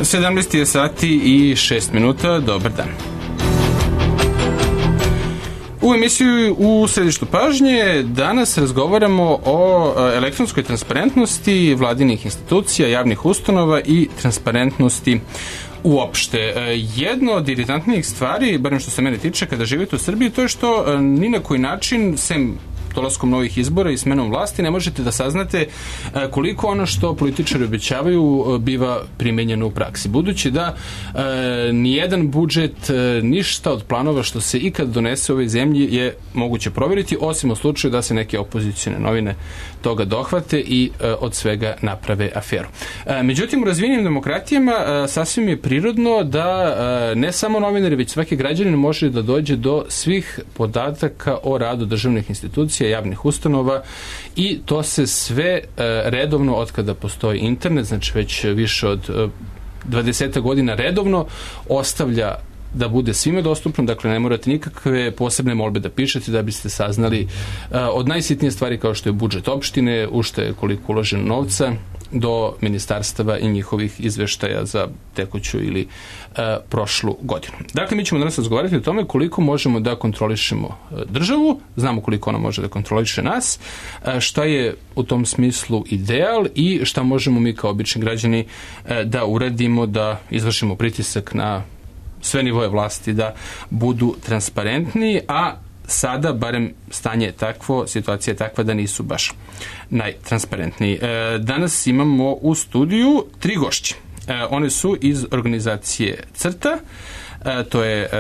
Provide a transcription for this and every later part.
17 je sati i 6 minuta. Dobar dan. U emisiju U središtu pažnje danas razgovaramo o elektronskoj transparentnosti vladinih institucija, javnih ustanova i transparentnosti uopšte. Jedno od iritantnijih stvari, barem što se mene tiče, kada živite u Srbiji, to je što ni na koji način, sem dolaskom novih izbora i smenom vlasti, ne možete da saznate koliko ono što političari obećavaju biva primenjeno u praksi. Budući da nijedan budžet, ništa od planova što se ikad donese u ovoj zemlji je moguće provjeriti, osim u slučaju da se neke opozicione novine toga dohvate i od svega naprave aferu. Međutim, u razvijenim demokratijama sasvim je prirodno da ne samo novinari, već svaki građanin može da dođe do svih podataka o radu državnih institucija, javnih ustanova, i to se sve redovno od kada postoji internet, znači već više od 20 godina redovno ostavlja da bude svime dostupno, dakle ne morate nikakve posebne molbe da pišete da biste saznali od najsitnije stvari kao što je budžet opštine, u što je koliko uloženo novca, do ministarstava i njihovih izveštaja za tekuću ili prošlu godinu. Dakle, mi ćemo danas razgovarati o tome koliko možemo da kontrolišemo državu, znamo koliko ona može da kontroliše nas, šta je u tom smislu ideal i šta možemo mi kao obični građani da uradimo, da izvršimo pritisak na sve nivoje vlasti da budu transparentni, a sada, barem stanje je takvo, situacija je takva da nisu baš najtransparentniji. Danas imamo u studiju 3 gošće. One su iz organizacije CRTA, to je,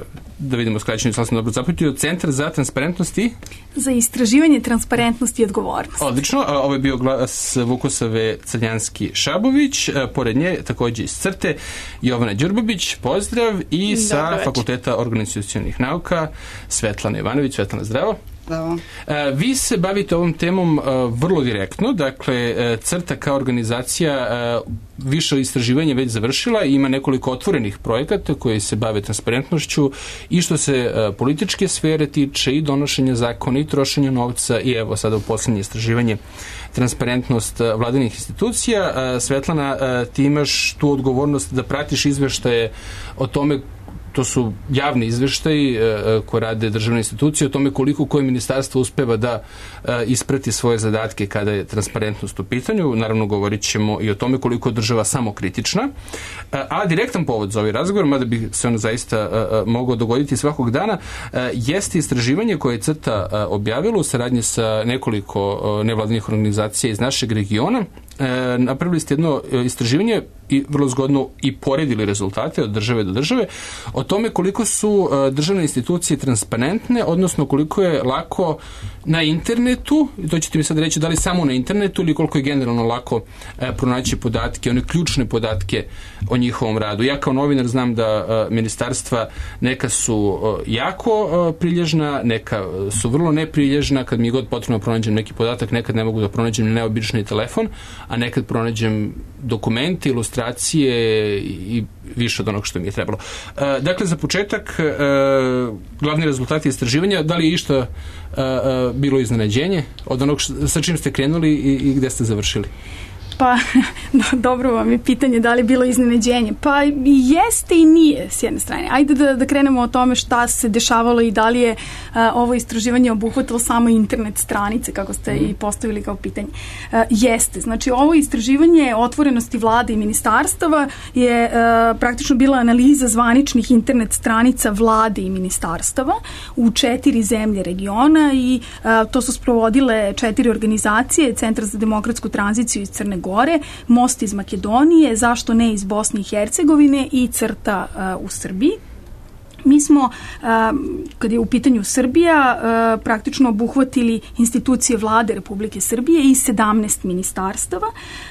da vidimo skraćenju, sam dobro zapamtio, Centar za transparentnost i za istraživanje transparentnosti i odgovornosti. Odlično. Ovo je bio glas Vukosave Crljanski-Šabović, pored nje također iz CRTE Jovana Đurbabić, pozdrav, i sa Fakulteta organizacionih nauka Svetlana Ivanović. Svetlana, zdravo. Bravo. Vi se bavite ovom temom vrlo direktno, dakle CRTA kao organizacija više istraživanja već završila i ima nekoliko otvorenih projekata koji se bave transparentnošću i što se političke sfere tiče i donošenja zakona i trošenja novca i evo sada u posljednje istraživanje transparentnost vladinih institucija. Svetlana, ti imaš tu odgovornost da pratiš izveštaje o tome, to su javni izveštaji koje rade državne institucije, o tome koliko koje ministarstvo uspeva da isprati svoje zadatke kada je transparentnost u pitanju. Naravno, govorit ćemo i o tome koliko je država samokritična. A direktan povod za ovaj razgovor, mada bi se ono zaista mogao dogoditi svakog dana, jeste istraživanje koje je CRTA objavilo u saradnji sa nekoliko nevladinih organizacija iz našeg regiona. Napravili ste jedno istraživanje i vrlo zgodno i poredili rezultate od države do države o tome koliko su državne institucije transparentne, odnosno koliko je lako na internetu, to ćete mi sad reći da li samo na internetu ili koliko je generalno lako pronaći podatke, one ključne podatke o njihovom radu. Ja kao novinar znam da ministarstva neka su jako prilježna, neka su vrlo neprilježna, kad mi je god potrebno pronađem neki podatak, nekad ne mogu da pronađem neobični telefon, a nekad pronađem dokumente, ilustracije i više od onog što mi je trebalo. Dakle, za početak, glavni rezultati istraživanja, da li je išta bilo iznenađenje od onog sa čim ste krenuli i gde ste završili? Pa, dobro vam je pitanje da li je bilo iznenađenje. Pa jeste i nije s jedne strane. Ajde da krenemo o tome šta se dešavalo i da li je ovo istraživanje obuhvatilo samo internet stranice, kako ste i postavili kao pitanje. Jeste. Znači, ovo istraživanje otvorenosti vlade i ministarstava je praktično bila analiza zvaničnih internet stranica vlade i ministarstava u 4 zemlje regiona i to su sprovodile 4 organizacije: Centar za demokratsku tranziciju iz Crne Gore, Most iz Makedonije, Zašto ne iz Bosne i Hercegovine i CRTA u Srbiji. Mi smo, kad je u pitanju Srbija, praktično obuhvatili institucije vlade Republike Srbije i 17 ministarstava.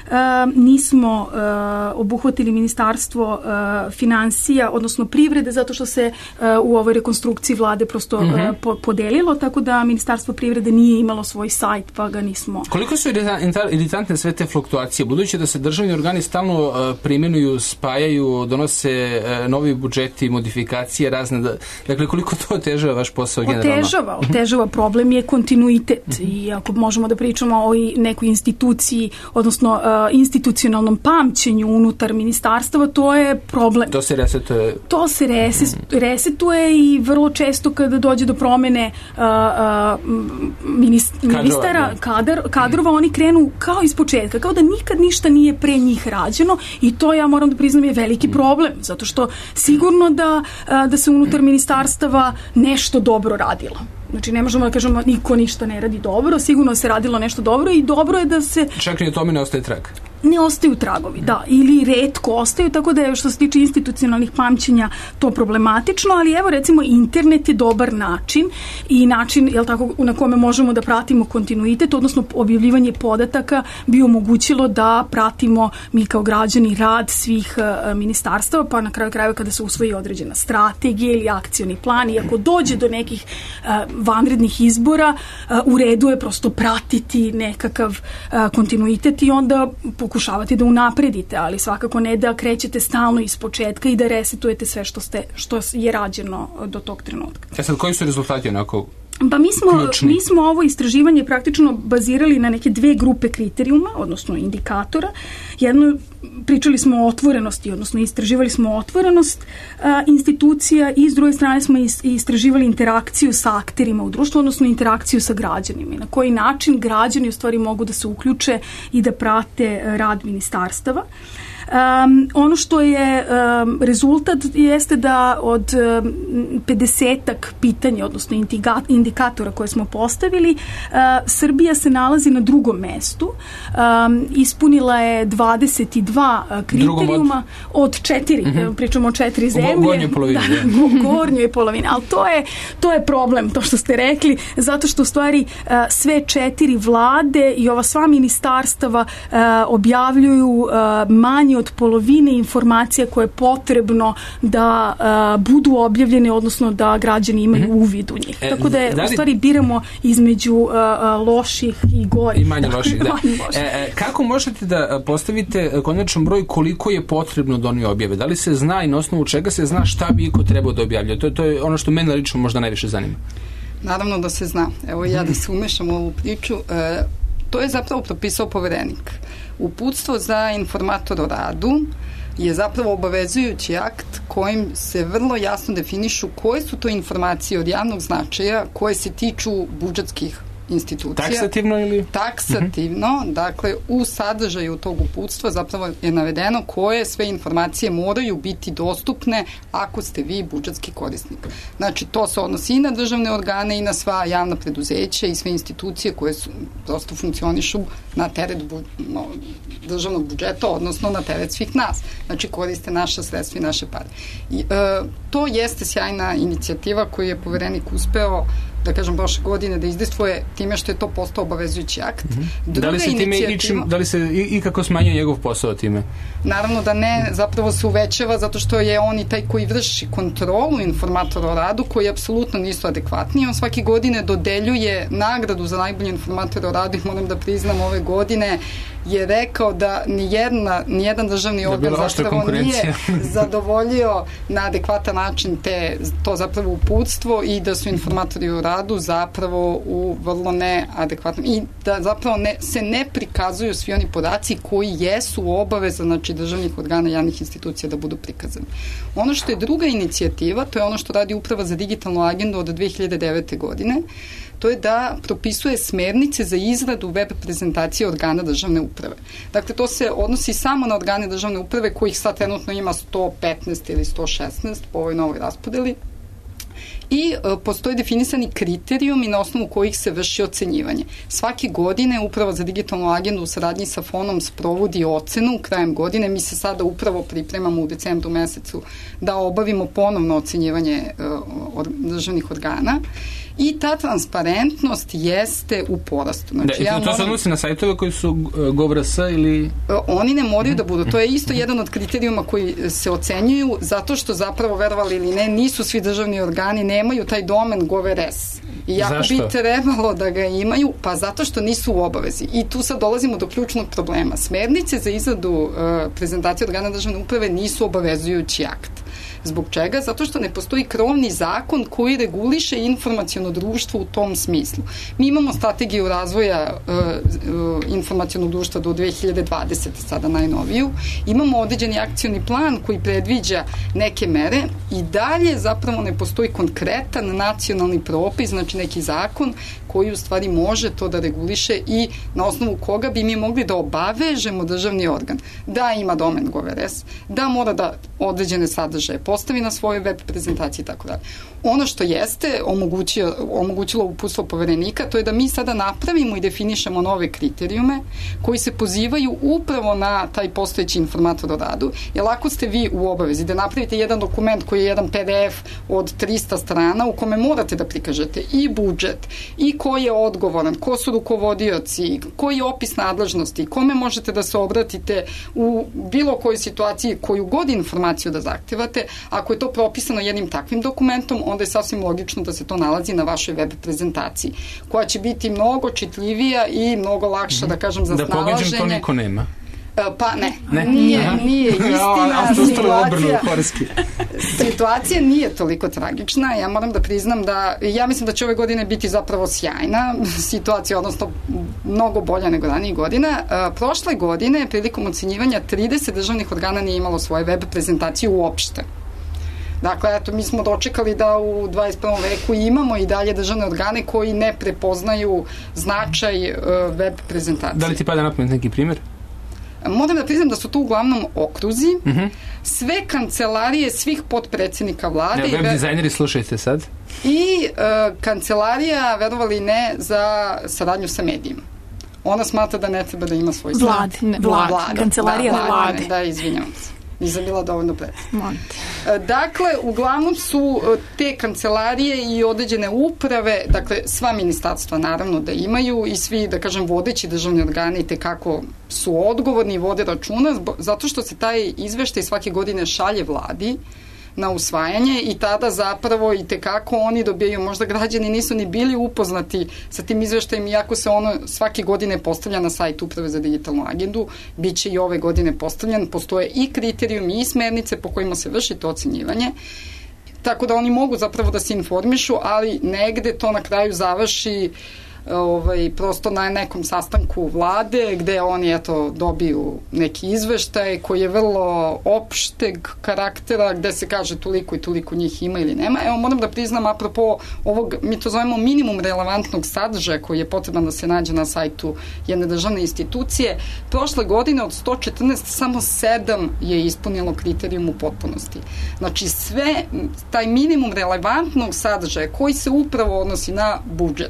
Nismo obuhvatili ministarstvo finansija, odnosno privrede, zato što se u ovoj rekonstrukciji vlade prosto podelilo, tako da ministarstvo privrede nije imalo svoj sajt, pa ga nismo... Koliko su iritantne sve te fluktuacije, budući da se državni organi stalno primenuju, spajaju, donose novi budžeti, modifikacije, kazne. Dakle, koliko to otežava vaš posao generalno? Otežava. Problem je kontinuitet i ako možemo da pričamo o nekoj instituciji, odnosno institucionalnom pamćenju unutar ministarstava, to je problem. To se resetuje? To se resetuje i vrlo često kada dođe do promene ministara, kadrova, oni krenu kao iz početka, kao da nikad ništa nije pre njih rađeno i to, ja moram da priznam, je veliki problem, zato što sigurno da se unutar ministarstava nešto dobro radilo. Znači, ne možemo da kažemo niko ništa ne radi dobro, sigurno se radilo nešto dobro i dobro je da se... Čak ni o tome ne ostaje trag. Ne ostaju tragovi, da, ili retko ostaju, tako da je što se tiče institucionalnih pamćenja to problematično, ali evo recimo internet je dobar način i način, jel tako, na kome možemo da pratimo kontinuitet, odnosno objavljivanje podataka bi omogućilo da pratimo mi kao građani rad svih ministarstava, pa na kraju krajeva kada se usvoji određena strategija ili akcioni plan i ako dođe do nekih vanrednih izbora, u redu je prosto pratiti nekakav kontinuitet i onda pokušavati da unapredite, ali svakako ne da krećete stalno iz početka i da resetujete sve što je rađeno do tog trenutka. Sad, koji su rezultati onako? Pa mi smo ovo istraživanje praktično bazirali na neke dve grupe kriterijuma, odnosno indikatora. Jedno, pričali smo o otvorenosti, odnosno istraživali smo otvorenost institucija i s druge strane smo istraživali interakciju sa akterima u društvu, odnosno interakciju sa građanima. Na koji način građani u stvari mogu da se uključe i da prate rad ministarstava. Ono što je rezultat jeste da od 50-ak pitanja, odnosno indikatora koje smo postavili, Srbija se nalazi na drugom mestu. Ispunila je 22 kriterijuma od 4, pričamo o 4 zemlje. Gornjoj polovini. Gornjoj polovini, ali to je problem, to što ste rekli, zato što u stvari sve 4 vlade i ova sva ministarstava objavljuju manje od polovine informacija koje je potrebno da budu objavljene, odnosno da građani imaju uvid u njih. Tako da u stvari biramo između loših i gorih. I manje loših, da. Kako možete da postavite konačan broj koliko je potrebno da oni objave? Da li se zna i na osnovu čega se zna šta bi iko trebao da objavlja? To je ono što mene lično možda najviše zanima. Naravno da se zna. Evo ja da se umešam u ovu priču. To je zapravo propisao Poverenik. Uputstvo za informator o radu je zapravo obavezujući akt kojim se vrlo jasno definišu koje su to informacije od javnog značaja koje se tiču budžetskih institucija. Taksativno ili? Taksativno, dakle u sadržaju tog uputstva zapravo je navedeno koje sve informacije moraju biti dostupne ako ste vi budžetski korisnik. Znači to se odnosi i na državne organe i na sva javna preduzeća i sve institucije koje su prosto funkcionišu na teret državnog budžeta, odnosno na teret svih nas. Znači koriste naša sredstva i naše pare. To jeste sjajna inicijativa koju je Poverenik uspeo da kažem prošle godine da izdejstvuje time što je to postao obavezujući akt. Da li se i kako smanjuje njegov posao time? Naravno da ne, zapravo se uvećava zato što je on i taj koji vrši kontrolu informatora o radu koji apsolutno nisu adekvatni. On svake godine dodeljuje nagradu za najbolji informator o radu i moram da priznam ove godine je rekao da nijedan državni organ zapravo nije zadovoljio na adekvatan način to zapravo uputstvo i da su informatori o radu zapravo u vrlo neadekvatnom i da zapravo se ne prikazuju svi oni podaci koji jesu obaveza znači državnih organa javnih institucija da budu prikazani. Ono što je druga inicijativa, to je ono što radi Uprava za digitalnu agendu od 2009. godine, to je da propisuje smernice za izradu web prezentacije organa državne uprave. Dakle, to se odnosi samo na organe državne uprave kojih sad trenutno ima 115 ili 116 po ovoj novoj raspodeli. I postoje definisani kriterijumi na osnovu kojih se vrši ocenjivanje. Svake godine Uprava za digitalnu agendu u saradnji sa FON-om sprovodi ocenu krajem godine. Mi se sada upravo pripremamo u decembru mesecu da obavimo ponovno ocenjivanje državnih organa. I ta transparentnost jeste u porastu. Znači, to se odnosi na sajtove koji su Gov.rs ili... Oni ne moraju da budu. To je isto jedan od kriterijuma koji se ocenjuju zato što zapravo, verovali ili ne, nisu svi državni organi, nemaju taj domen Gov.rs. I ako bi trebalo da ga imaju, pa zato što nisu u obavezi. I tu sad dolazimo do ključnog problema. Smernice za izradu prezentacije organa državne uprave nisu obavezujući akt. Zbog čega? Zato što ne postoji krovni zakon koji reguliše informaciono društvo u tom smislu. Mi imamo strategiju razvoja informacionog društva do 2020. sada najnoviju. Imamo određeni akcioni plan koji predviđa neke mere i dalje zapravo ne postoji konkretan nacionalni propis, znači neki zakon koji u stvari može to da reguliše i na osnovu koga bi mi mogli da obavežemo državni organ da ima domen GOV.RS, da mora da određene sadržaje postavi na svojoj web prezentaciji i tako dalje. Ono što jeste omogućilo uputstvo Poverenika, to je da mi sada napravimo i definišemo nove kriterijume koji se pozivaju upravo na taj postojeći informator o radu, jer ako ste vi u obavezi da napravite jedan dokument koji je jedan PDF od 300 strana u kome morate da prikažete i budžet, i ko je odgovoran, ko su rukovodioci, koji je opis nadležnosti, kome možete da se obratite u bilo kojoj situaciji koju god informaciju da zahtevate, ako je to propisano jednim takvim dokumentom, onda je sasvim logično da se to nalazi na vašoj web prezentaciji, koja će biti mnogo čitljivija i mnogo lakša, da kažem, za snalaženje. Da pogađam, to niko nema. Pa ne. Nije istina. Situacija nije toliko tragična. Ja moram da priznam da, ja mislim da će ove godine biti zapravo sjajna situacija, odnosno mnogo bolja nego ranijih godina. Prošle godine, prilikom ocenjivanja, 30 državnih organa nije imalo svoje web prezentacije uopšte. Dakle, eto, mi smo dočekali da u 21. veku imamo i dalje državne organe koji ne prepoznaju značaj web prezentacije. Da li ti pada na pamet neki primjer? Moram da priznam da su to uglavnom okruzi, sve kancelarije svih potpredsednika vlade. Web dizajneri, slušajte sad. I kancelarija, verovali ne, za saradnju sa medijima. Ona smatra da ne treba da ima svoj Vlade. Kancelarija vlade. Da, izvinjavam se. Nisam bila dovoljno precizna. Dakle, uglavnom su te kancelarije i određene uprave, dakle, sva ministarstva naravno da imaju i svi, da kažem, vodeći državni organi i tekako su odgovorni i vode računa, zato što se taj izveštaj svake godine šalje vladi na usvajanje i tada zapravo i tekako oni dobijaju, možda građani nisu ni bili upoznati sa tim izveštajem, iako se ono svake godine postavlja na sajt Uprave za digitalnu agendu, bit će i ove godine postavljan, postoje i kriterijumi i smernice po kojima se vrši to ocenjivanje, tako da oni mogu zapravo da se informišu, ali negde to na kraju završi prosto na nekom sastanku vlade gde oni dobiju neki izveštaj koji je vrlo opšteg karaktera, gde se kaže toliko i toliko njih ima ili nema. Evo, moram da priznam, apropo ovog, mi to zovemo minimum relevantnog sadržaja koji je potreban da se nađe na sajtu jedne državne institucije. Prošle godine od 114 samo 7 je ispunilo kriterijum u potpunosti. Znači sve, taj minimum relevantnog sadržaja koji se upravo odnosi na budžet,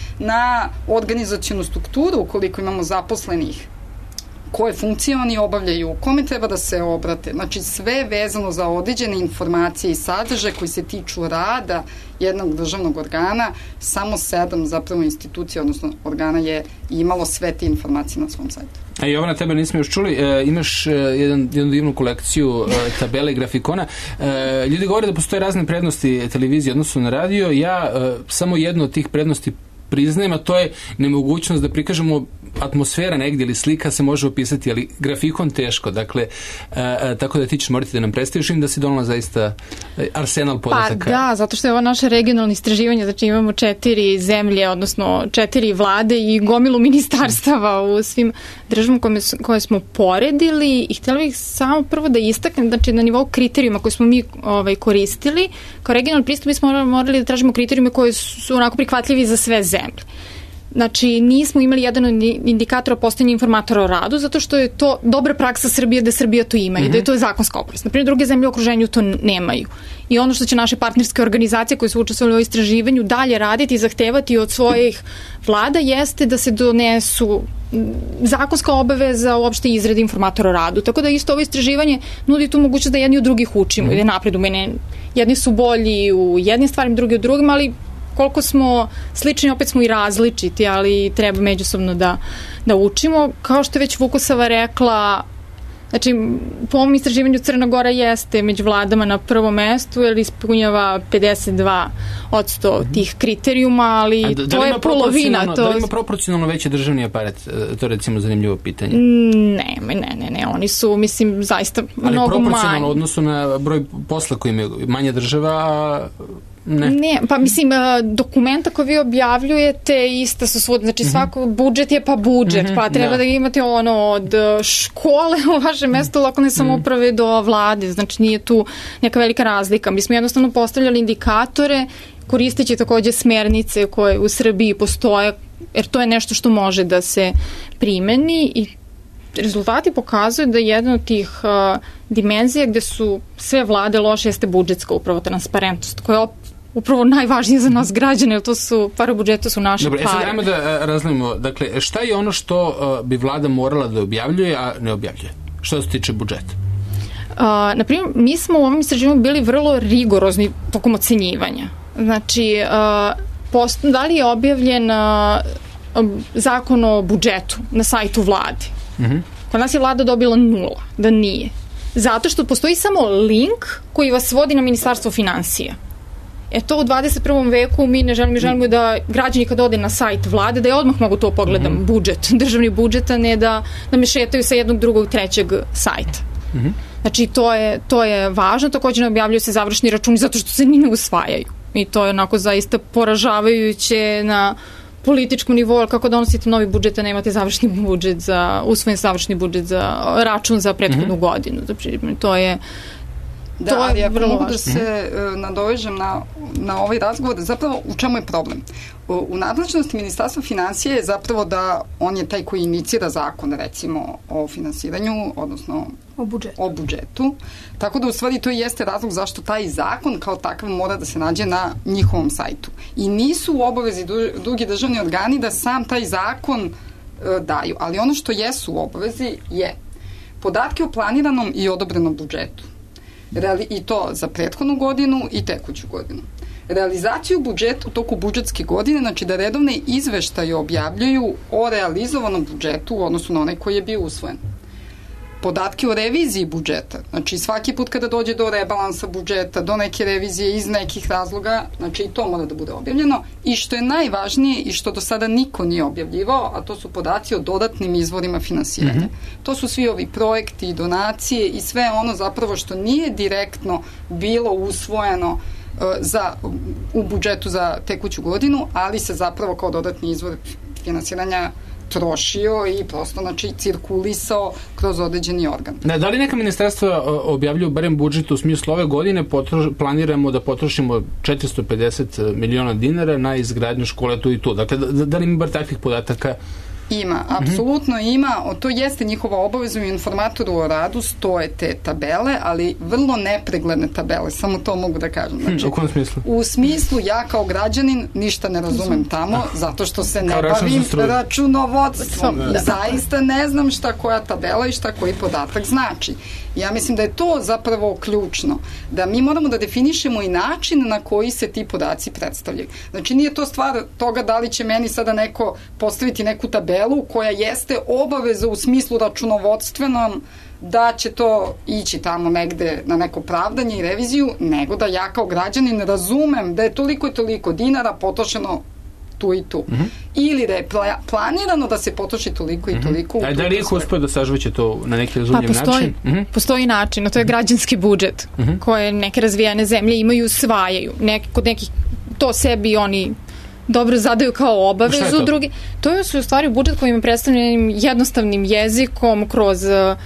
na organizacionu strukturu, ukoliko imamo zaposlenih, koje funkcije oni obavljaju, kome treba da se obrate, znači sve vezano za određene informacije i sadržaje koji se tiču rada jednog državnog organa, samo 7 zapravo institucija, odnosno organa je imalo sve te informacije na svom sajtu. A Jovana, tebe nismo još čuli, imaš jednu divnu kolekciju tabela i grafikona. Ljudi govore da postoje razne prednosti televizije odnosno na radio. Ja samo jednu od tih prednosti priznajem, a to je nemogućnost da prikažemo atmosfera negdje ili slika se može opisati, ali grafikon teško. Dakle, tako da ti ćeš morati da nam predstaviš im da si donala zaista arsenal podataka. Pa da, zato što je ovo naše regionalno istraživanje, znači imamo 4 zemlje, odnosno 4 vlade i gomilu ministarstava u svim državama koje smo poredili i htjela bih samo prvo da istaknem, znači na nivou kriterijuma koje smo mi koristili, kao regionalni pristup mi smo morali da tražimo kriterijume koji su onako prihvatljivi za sve zemlje. Znači, nismo imali jedan indikator o postojanju informatora o radu, zato što je to dobra praksa Srbije da Srbija to ima i da je to zakonska obaveza. Naprimjer, druge zemlje u okruženju to nemaju. I ono što će naše partnerske organizacije koje su učestvovale u istraživanju dalje raditi i zahtevati od svojih vlada jeste da se donesu zakonska obaveza uopšte izrade informatora o radu. Tako da isto ovo istraživanje nudi tu mogućnost da jedni od drugih učimo i da napredujemo. Jedni su bolji u jednim stvarima, drugi u drugim, ali koliko smo slični, opet smo i različiti, ali treba međusobno da učimo. Kao što je već Vukosava rekla, Znači, po ovom istraživanju Crna Gora jeste među vladama na prvom mestu, jer ispunjava 52% tih kriterijuma, ali to je polovina. Da li ima proporcionalno veći državni aparat? To je recimo zanimljivo pitanje. Ne. Oni su, mislim, zaista mnogo manji. Ali proporcionalno u odnosu na broj posla koji imaju manja država, a ne, pa mislim, dokumenta koje vi objavljujete ista su svod, znači svako budžet je pa budžet, pa treba da imate od škole u vašem mestu lokalne samouprave do vlade, znači nije tu neka velika razlika. Mi smo jednostavno postavljali indikatore, koristeći takođe smernice koje u Srbiji postoje, jer to je nešto što može da se primeni i rezultati pokazuju da jedna od tih dimenzija gde su sve vlade loše jeste budžetska upravo transparentnost, koja je upravo najvažnije za nas građane, jer to su, pare budžeta su naše pare. Dobro, sad ajmo da razlimo, dakle, šta je ono što bi vlada morala da objavljuje, a ne objavljuje? Što se tiče budžeta? Naprimjer, mi smo u ovom istraživanju bili vrlo rigorozni tokom ocenjivanja. Znači, da li je objavljen zakon o budžetu na sajtu vlade? Kod nas je vlada dobila 0, da nije. Zato što postoji samo link koji vas vodi na Ministarstvo finansija. To u 21. veku mi ne želimo da građani kad ode na sajt vlade, da ja odmah mogu to pogledam, budžet, državni budžet, a ne da me šetaju sa jednog, drugog, trećeg sajta. Znači, to je važno. Također ne objavljuju se završni računi zato što se ni ne usvajaju. I to je onako zaista poražavajuće na političkom nivou, ali kako donosite novi budžet, a nemate završni budžet usvojen završni budžet za račun za prethodnu godinu. Znači, to je ali ako mogu da se nadovežem na ovaj razgovor, zapravo u čemu je problem? U nadležnosti Ministarstva finansija je zapravo da on je taj koji inicira zakon, recimo, o finansiranju, odnosno o budžetu. Tako da u stvari to jeste razlog zašto taj zakon kao takav mora da se nađe na njihovom sajtu. I nisu u obavezi drugi državni organi da sam taj zakon daju. Ali ono što jesu u obavezi je podatke o planiranom i odobrenom budžetu. I to za prethodnu godinu i tekuću godinu. Realizaciju budžeta u toku budžetske godine, znači da redovne izveštaje objavljuju o realizovanom budžetu u odnosu na onaj koji je bio usvojen. Podatke o reviziji budžeta, znači svaki put kada dođe do rebalansa budžeta, do neke revizije iz nekih razloga, znači i to mora da bude objavljeno. I što je najvažnije i što do sada niko nije objavljivao, a to su podaci o dodatnim izvorima finansiranja. To su svi ovi projekti, donacije i sve ono zapravo što nije direktno bilo usvojeno u budžetu za tekuću godinu, ali se zapravo kao dodatni izvor finansiranja trošio i prosto, znači, cirkulisao kroz određeni organ. Da li neka ministarstva objavljuju barem budžet u smislu ove godine planiramo da potrošimo 450 miliona dinara na izgradnju škole tu i tu? Dakle, da li ima bar takvih podataka? Ima, apsolutno ima. To jeste njihova obaveza, u informatoru o radu stoje te tabele, ali vrlo nepregledne tabele, samo to mogu da kažem. Znači, u kojem smislu? U smislu, ja kao građanin ništa ne razumem tamo, zato što se ne bavim računovodstvom. Zaista ne znam šta koja tabela i šta koji podatak znači. Ja mislim da je to zapravo ključno, da mi moramo da definišemo i način na koji se ti podaci predstavljaju. Znači, nije to stvar toga da li će meni sada neko postaviti neku tabelu koja jeste obaveza u smislu računovodstvenom da će to ići tamo negde na neko pravdanje i reviziju, nego da ja kao građanin razumem da je toliko i toliko dinara potrošeno tu i tu. Ili da je planirano da se potroši toliko i toliko. A da li ih uspio da sažveće to na neki razumljiv način? Postoji način, a to je građanski budžet koje neke razvijene zemlje imaju i usvajaju. Kod nekih to sebi oni dobro zadaju kao obavezu. To je u stvari budžet kojim je predstavljen jednostavnim jezikom kroz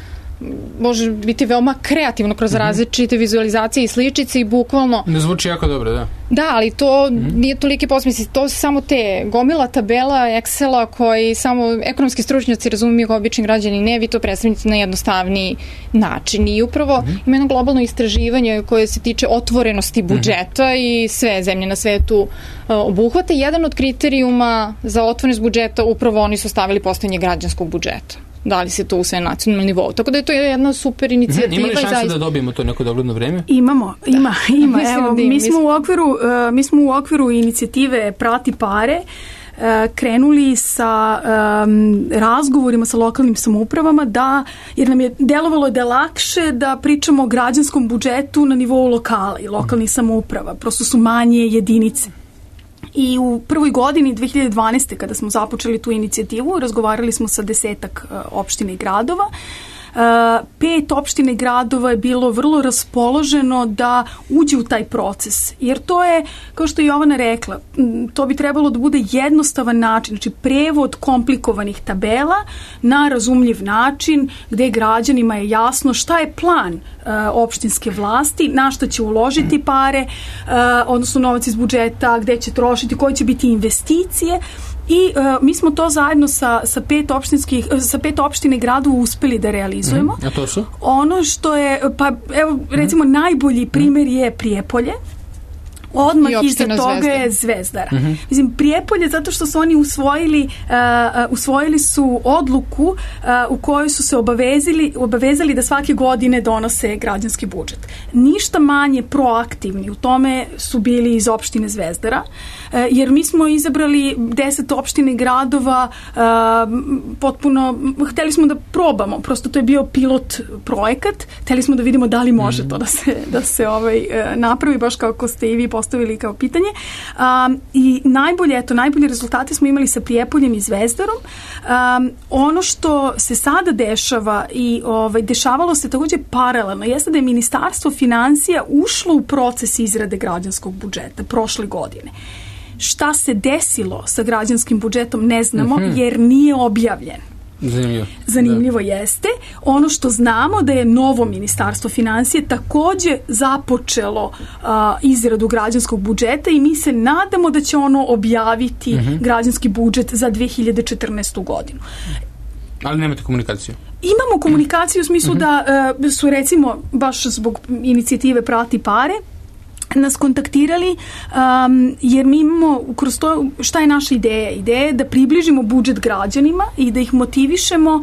može biti veoma kreativno kroz različite vizualizacije i sličice i bukvalno... Ne zvuči jako dobro, da. Da, ali to nije toliki posmisli. To su samo te gomila tabela, Excela koji samo ekonomski stručnjaci razumiju kao obični građani ne, vi to predstavljate na jednostavniji način. I upravo ima jedno globalno istraživanje koje se tiče otvorenosti budžeta i sve zemlje na svetu obuhvate. Jedan od kriterijuma za otvorenost budžeta upravo oni su stavili postojanje građanskog budžeta. Da li se to u sve nacionalnom nivou. Tako da je to jedna super inicijativa. Ima li šanse da dobijemo to neko dogledno vreme? Ima. Evo, mi smo u okviru inicijative Prati pare krenuli sa razgovorima sa lokalnim samoupravama jer nam je delovalo da je lakše da pričamo o građanskom budžetu na nivou lokala i lokalnih samouprava. Prosto su manje jedinice. I u prvoj godini 2012. kada smo započeli tu inicijativu, razgovarali smo sa 10 opština i gradova. 5 opština i gradova je bilo vrlo raspoloženo da uđe u taj proces, jer to je, kao što je Jovana rekla, to bi trebalo da bude jednostavan način, znači prevod komplikovanih tabela na razumljiv način gde građanima je jasno šta je plan opštinske vlasti, na šta će uložiti pare, odnosno novac iz budžeta, gde će trošiti, koje će biti investicije. I mi smo to zajedno sa 5 opština i gradova uspeli da realizujemo. A to su? Ono što je, pa evo recimo najbolji primer je Prijepolje. Odmah iza toga je Zvezdara. Mislim, Prijepolje zato što su oni usvojili su odluku u kojoj su se obavezali da svake godine donose građanski budžet. Ništa manje proaktivni u tome su bili iz opštine Zvezdara, jer mi smo izabrali 10 opština i gradova potpuno, hteli smo da probamo, prosto to je bio pilot projekat, hteli smo da vidimo da li može to da se napravi, baš kako ste i vi postavili kao pitanje. I najbolji rezultate smo imali sa Prijepoljem i Zvezdarom. Ono što se sada dešava i dešavalo se takođe paralelno jeste da je Ministarstvo finansija ušlo u proces izrade građanskog budžeta prošle godine. Šta se desilo sa građanskim budžetom ne znamo jer nije objavljen. Zanimljivo jeste. Ono što znamo da je novo Ministarstvo finansije takođe započelo izradu građanskog budžeta i mi se nadamo da će ono objaviti građanski budžet za 2014. godinu. Ali nemate komunikaciju? Imamo komunikaciju u smislu da su recimo baš zbog inicijative Prati pare nas kontaktirali, jer mi imamo kroz to, šta je naša ideja? Ideja je da približimo budžet građanima i da ih motivišemo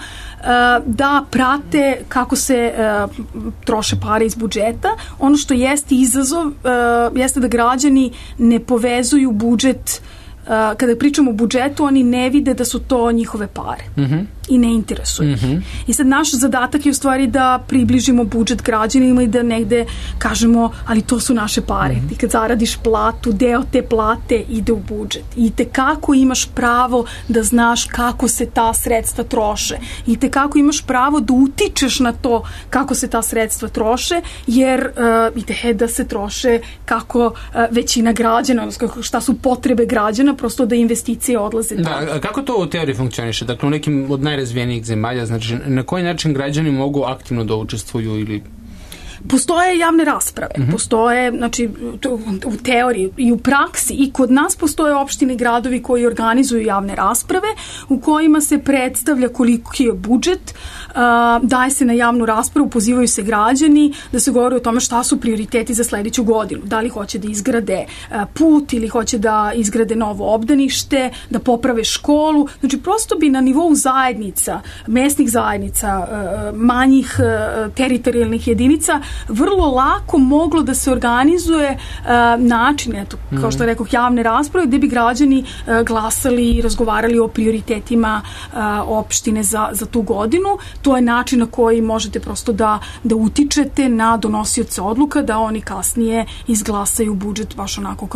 da prate kako se troše pare iz budžeta. Ono što jeste izazov jeste da građani ne povezuju budžet. Kada pričamo o budžetu, oni ne vide da su to njihove pare i ne interesuju ih. I sad naš zadatak je u stvari da približimo budžet građanima i da negde kažemo, ali to su naše pare. Ti kad zaradiš platu, deo te plate ide u budžet. I tekako imaš pravo da znaš kako se ta sredstva troše. I tekako imaš pravo da utičeš na to kako se ta sredstva troše, jer ideja da se troše kako većina građana, odnosno šta su potrebe građana, prosto da investicije odlaze tamo. Da, kako to u teoriji funkcioniše? Dakle, u nekim od najrazvijenijih zemalja, znači na koji način građani mogu aktivno da učestvuju ili... Postoje javne rasprave, postoje, znači, u teoriji i u praksi i kod nas postoje opštine i gradovi koji organizuju javne rasprave u kojima se predstavlja koliki je budžet, daje se na javnu raspravu, pozivaju se građani da se govori o tome šta su prioriteti za sledeću godinu, da li hoće da izgrade put ili hoće da izgrade novo obdanište, da poprave školu, znači prosto bi na nivou zajednica, mesnih zajednica, manjih teritorijalnih jedinica vrlo lako moglo da se organizuje način, eto, kao što rekao, javne rasprave gde bi građani glasali i razgovarali o prioritetima opštine za tu godinu. To je način na koji možete prosto da utičete na donosioce odluka, da oni kasnije izglasaju budžet baš onako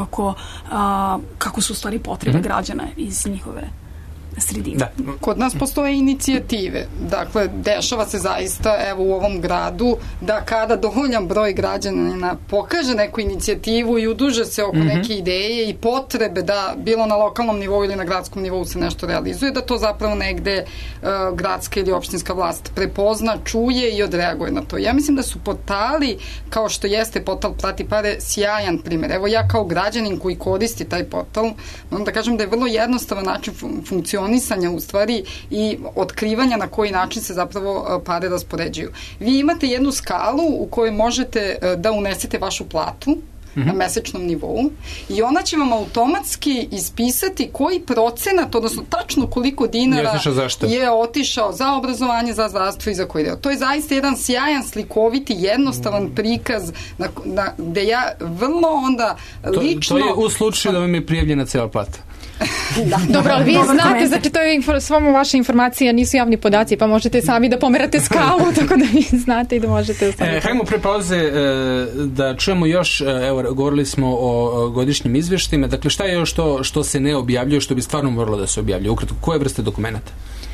kako su u stvari potrebe građana iz njihove sredine. Da. Kod nas postoje inicijative. Dakle, dešava se zaista, evo u ovom gradu, da kada dovoljan broj građana pokaže neku inicijativu i uduže se oko neke ideje i potrebe da bilo na lokalnom nivou ili na gradskom nivou se nešto realizuje, da to zapravo negde gradska ili opštinska vlast prepozna, čuje i odreaguje na to. Ja mislim da su portali, kao što jeste portal Prati pare, sjajan primer. Evo ja kao građanin koji koristi taj portal, moram da kažem da je vrlo jednostavan način funkcionisanja u stvari i otkrivanja na koji način se zapravo pare raspoređuju. Vi imate jednu skalu u kojoj možete da unesete vašu platu na mesečnom nivou i ona će vam automatski ispisati koji procenat, odnosno tačno koliko dinara je otišao za obrazovanje, za zdravstvo i za koji deo. To je zaista jedan sjajan, slikoviti, jednostavan prikaz gde ja vrlo onda lično... To je u slučaju da vam je prijavljena cela plata. Dobro, ali vi znate, znači to je samo vaša informacija, nisu javni podaci, pa možete sami da pomerate skalu, tako da vi znate i da možete ostaviti. Hajmo pre pauze da čujemo još, evo, govorili smo o godišnjim izveštima, dakle šta je još to što se ne objavljuje, što bi stvarno moralo da se objavljuje? Ukratko, koje vrste dokumenta?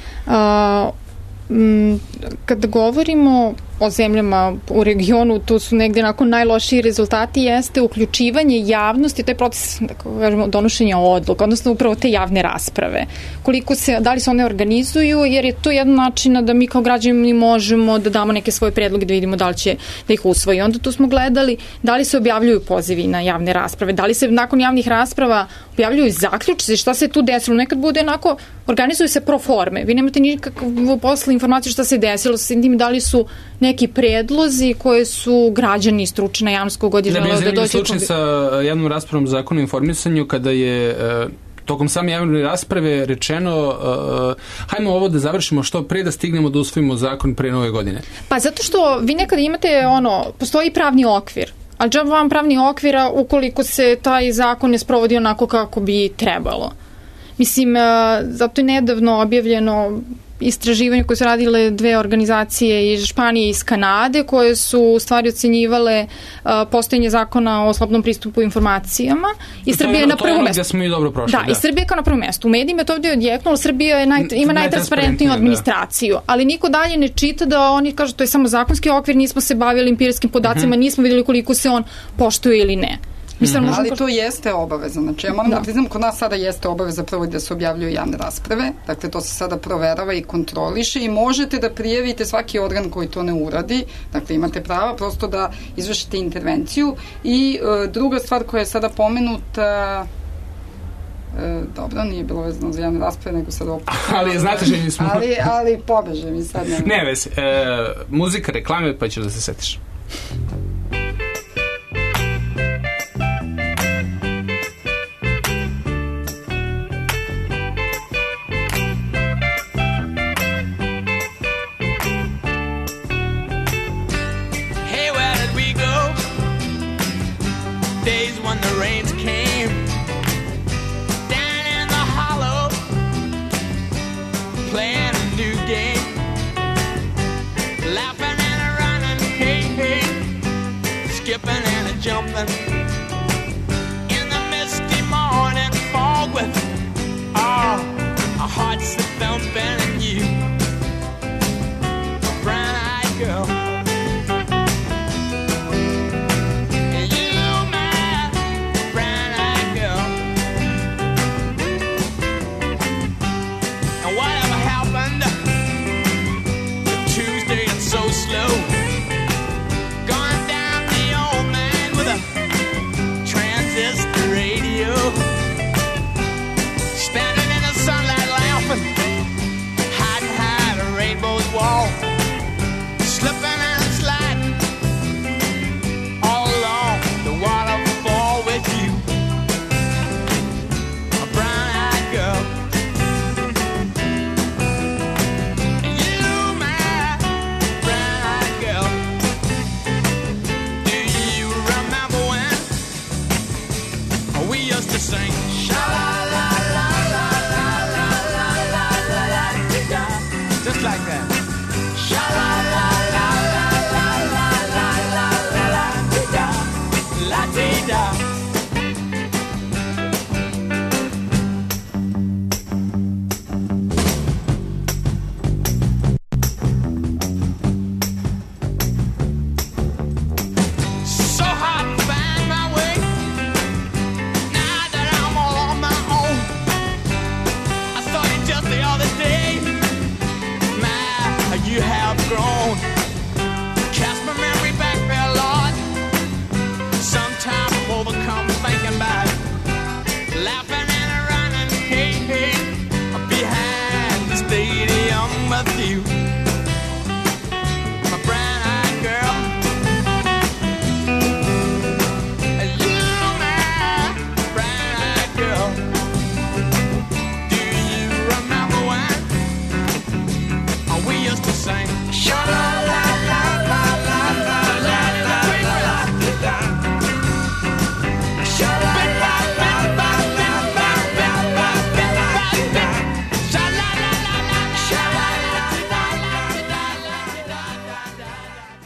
Kada govorimo o zemljama u regionu, tu su negde nakon najlošiji rezultati jeste uključivanje javnosti, to je proces, da kažemo, donošenja odluka, odnosno upravo te javne rasprave. Da li se one organizuju, jer je to jedan način da mi kao građani možemo da damo neke svoje predloge, da vidimo da li će da ih usvoji. Onda tu smo gledali da li se objavljuju pozivi na javne rasprave, da li se nakon javnih rasprava objavljuju zaključci, šta se tu desilo. Nekad bude onako, organizuju se pro forme. Vi nemate nikakvu posle informaciju šta se desilo, sa tim da li su neki predlozi koje su građani stručna javnost kogod je želeo da dođe. Slučaj sa javnom raspravom zakona o informisanju kada je tokom same javne rasprave rečeno hajmo ovo da završimo što pre da stignemo da usvojimo zakon pre nove godine. Pa zato što vi nekada imate postoji pravni okvir, ali džaba vam pravni okvira ukoliko se taj zakon ne sprovodi onako kako bi trebalo. Mislim, zato je nedavno objavljeno istraživanje koje su radile dve organizacije iz Španije i iz Kanade, koje su u stvari ocenjivale postojanje zakona o slobodnom pristupu informacijama i Srbija je na prvom mestu. Smo i dobro prošli, da, i Srbija je kao na prvom mestu. U medijima je to ovdje odjeknulo, Srbija ima najtransparentniju administraciju, ali niko dalje ne čita da oni kažu to je samo zakonski okvir, nismo se bavili empirijskim podacima, nismo vidjeli koliko se on poštuje ili ne. Ali to jeste obaveza. Znači, ja moram da priznam, kod nas sada jeste obaveza prvo da se objavljuju javne rasprave, dakle to se sada proverava i kontroliše i možete da prijavite svaki organ koji to ne uradi, dakle imate prava prosto da izvršite intervenciju. I druga stvar koja je sada pomenuta, dobro, nije bilo vezano za javne rasprave, nego sad opet. Ali znate že nismo. Ali pobeže mi sad. Ne vezi. Muzika, reklame, pa ćeš da se setiš. Days when the rains came down in the hollow, playing a new game, laughing and a running, hey, hey, skipping and a jumping in the misty morning fog with our hearts that thumping and you, a brown-eyed girl. Slow, going down the old man with a transistor radio, standing in the sunlight laughing.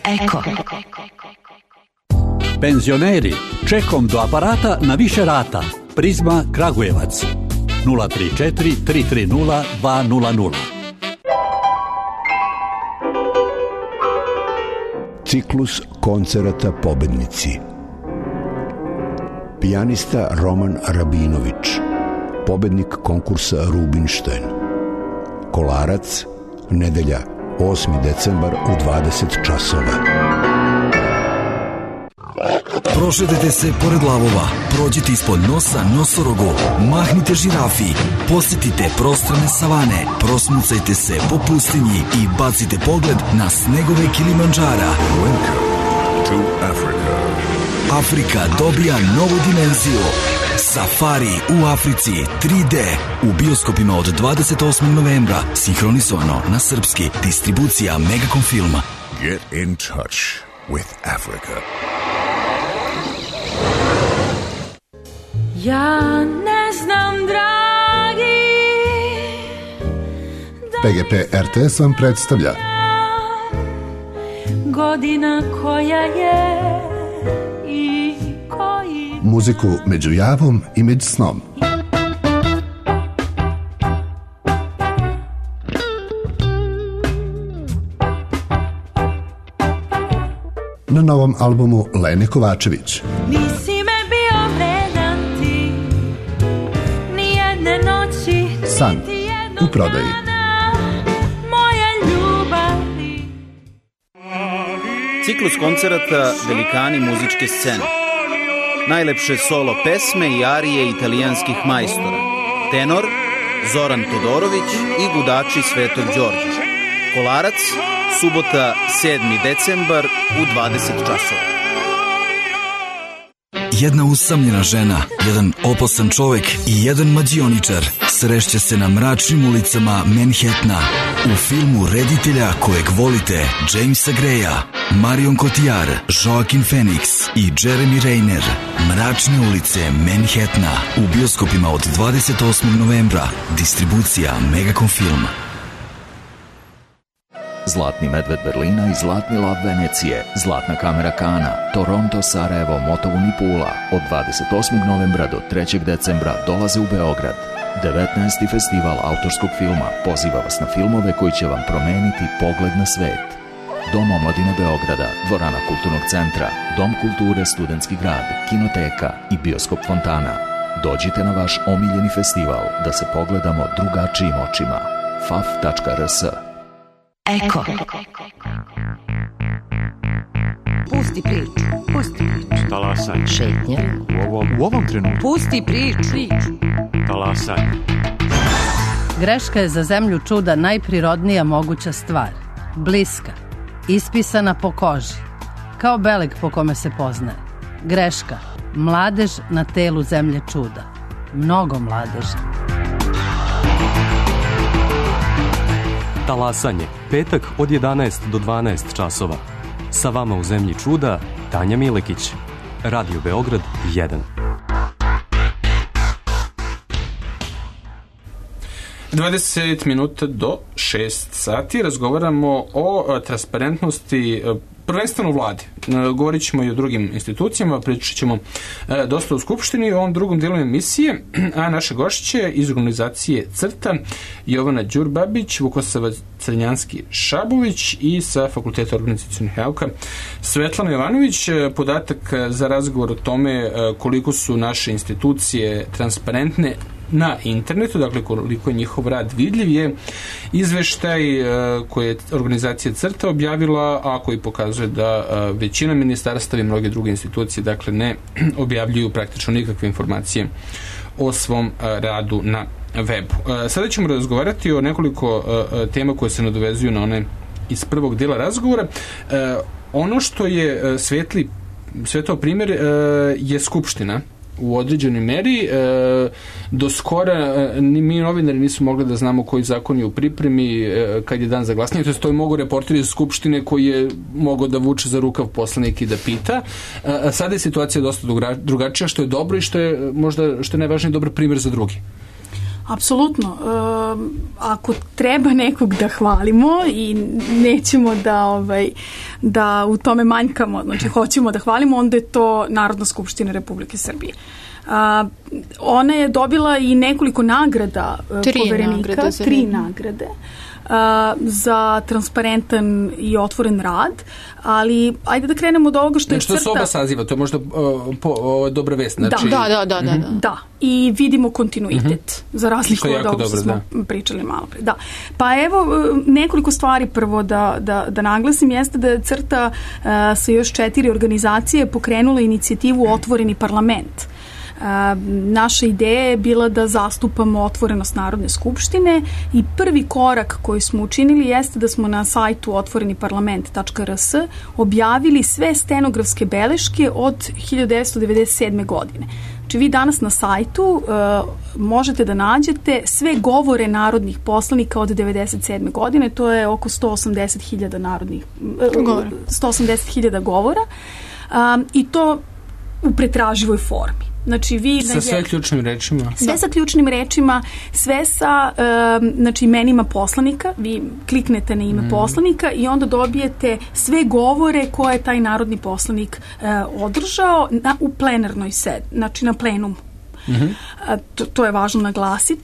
Eko. Penzioneri, čekom do aparata na više rata. Prizma Kragujevac 034 330 200. Ciklus koncerata pobednici. Pijanista Roman Rabinović, pobednik konkursa Rubinštajn. Kolarac, nedelja, 8. decembar u 20 časova. Prošetajte se pored lavova, prođite ispod nosa nosorogu, mahnite žirafi, posjetite prostrane savane, prosmucajte se po pustinji i bacite pogled na snegove Kilimandžara. Welcome to Africa. Afrika dobija novu dimenziju. Safari u Africi 3D u bioskopima od 28. novembra, sinhronizovano na srpski, distribucija Megacom filma. Get in touch with Africa. Ja ne znam, dragi, PGP RTS vam predstavlja godina koja je i koji muziku među javom i među snom. Na novom albumu Lene Kovačević. nisi me bio vredan ti, nijedne noći, San u prodaji. moje ljubavi. Ciklus koncerata Velikani muzičke scene. Najlepše solo pesme i arije italijanskih majstora. Tenor Zoran Todorović i gudači Svetog Đorđa. Kolarac, subota 7. decembar u 20 časova. Jedna usamljena žena, jedan opasan čovek i jedan mađioničar srešće se na mračnim ulicama Manhattana u filmu reditelja kojeg volite Jamesa Greya, Marion Cotillard, Joaquin Phoenix i Jeremy Renner. Mračne ulice Manhattana u bioskopima od 28. novembra. Distribucija Megacom film. Zlatni medved Berlina i Zlatni lav Venecije, Zlatna kamera Kana, Toronto, Sarajevo, Motovun i Pula od 28. novembra do 3. decembra dolaze u Beograd. 19. festival autorskog filma poziva vas na filmove koji će vam promeniti pogled na svet. Dom omladine Beograda, Dvorana kulturnog centra, Dom kulture Studentski grad, Kinoteka i Bioskop Fontana. Dođite na vaš omiljeni festival da se pogledamo drugačijim očima. faf.rs. Eko. Pusti priču. Pusti priču. Talasanje. Šetnja. U ovom trenutku. Pusti priču. Talasanje. Greška je za zemlju čuda najprirodnija moguća stvar. Bliska. Ispisana po koži. Kao beleg po kome se poznaje. Greška. Mladež na telu zemlje čuda. Mnogo mladeža. Talasanje. Petak od 11 do 12 časova. Sa vama u zemlji čuda, Tanja Milekić. Radio Beograd 1. Dvadeset minuta do 6 sati razgovaramo o transparentnosti prvenstveno u vladi. Govorit ćemo i o drugim institucijama, pričat ćemo dosta u Skupštini i u ovom drugom delu emisije, a naše gošće iz organizacije CRTA, Jovana Đurbabić, Vukosava Crnjanski-Šabović i sa Fakulteta organizacionih nauka Svetlana Jovanović. Podatak za razgovor o tome koliko su naše institucije transparentne na internetu, dakle koliko je njihov rad vidljiv, je izveštaj koji je organizacija CRTA objavila, a koji pokazuje da većina ministarstava i mnoge druge institucije dakle ne objavljuju praktično nikakve informacije o svom radu na webu. Sada ćemo razgovarati o nekoliko tema koje se nadovezuju na one iz prvog dela razgovora. Ono što je svetao primjer je Skupština u određenoj meri. Do skora ni mi novinari nismo mogli da znamo koji zakon je u pripremi kad je dan za glasanje, to je mogu reporteri iz Skupštine koji je mogao da vuče za rukav poslanik i da pita. Sada je situacija dosta drugačija, što je dobro i što je možda, što je najvažniji, dobar primjer za drugi. Apsolutno. Ako treba nekog da hvalimo i nećemo da u tome manjkamo, znači hoćemo da hvalimo, onda je to Narodna skupština Republike Srbije. Ona je dobila i nekoliko nagrada Poverenika, 3 nagrade za transparentan i otvoren rad, ali ajde da krenemo od ovoga što je crta. Znači to su oba saziva, to je možda dobra vest. Znači... Da, i vidimo kontinuitet, za razliku od ovoga što smo pričali malo pre. Da. Pa evo, nekoliko stvari prvo da naglasim jeste da je crta sa još 4 organizacije pokrenula inicijativu Otvoreni parlament. Naša ideja je bila da zastupamo otvorenost Narodne skupštine i prvi korak koji smo učinili jeste da smo na sajtu otvoreniparlament.rs objavili sve stenografske beleške od 1997. godine. Znači vi danas na sajtu možete da nađete sve govore narodnih poslanika od 1997. godine, to je oko 180.000 govora i to u pretraživoj formi. Znači, sa sve ključnim rečima? Sve sa ključnim rečima, sve sa imenima poslanika. Vi kliknete na ime poslanika i onda dobijete sve govore koje je taj narodni poslanik održao u plenarnoj sedi, znači na plenumu. To je važno naglasiti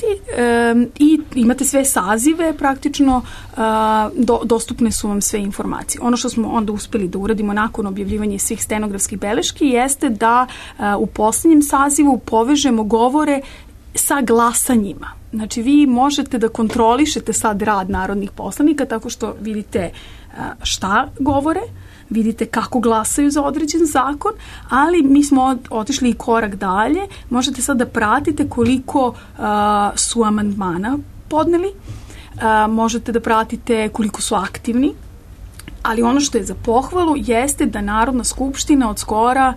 i imate sve sazive praktično, dostupne su vam sve informacije. Ono što smo onda uspeli da uradimo nakon objavljivanja svih stenografskih beleški jeste da u posljednjem sazivu povežemo govore sa glasanjima. Znači vi možete da kontrolišete sad rad narodnih poslanika tako što vidite šta govore, vidite kako glasaju za određen zakon, ali mi smo otišli i korak dalje. Možete sad da pratite koliko su amandmana podneli, možete da pratite koliko su aktivni, ali ono što je za pohvalu jeste da Narodna skupština od skora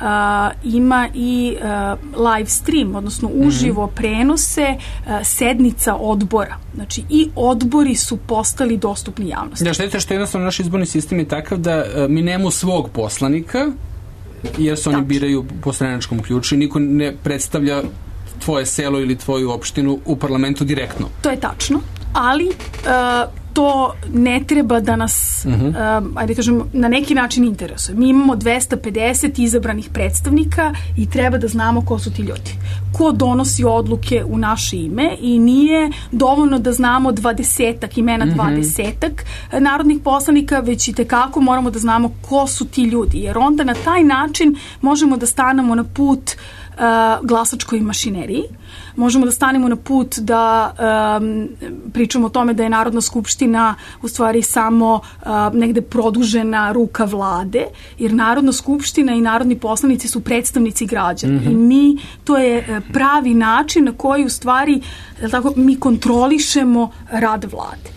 ima i live stream, odnosno uživo prenose sednica odbora. Znači i odbori su postali dostupni javnosti. Da, šteta što jednostavno naš izborni sistem je takav da mi nemamo svog poslanika, jer se oni biraju po stranačkom ključu i niko ne predstavlja tvoje selo ili tvoju opštinu u parlamentu direktno. To je tačno, ali to ne treba da nas, ajde kažem, na neki način interesuje. Mi imamo 250 izabranih predstavnika i treba da znamo ko su ti ljudi. Ko donosi odluke u naše ime i nije dovoljno da znamo 20-ak imena, 20-ak narodnih poslanika, već i tekako moramo da znamo ko su ti ljudi, jer onda na taj način možemo da stanemo na put glasačkoj mašineriji. Možemo da stanemo na put da pričamo o tome da je Narodna skupština u stvari samo negde produžena ruka vlade, jer Narodna skupština i narodni poslanici su predstavnici građana i mi, to je pravi način na koji u stvari mi kontrolišemo rad vlade.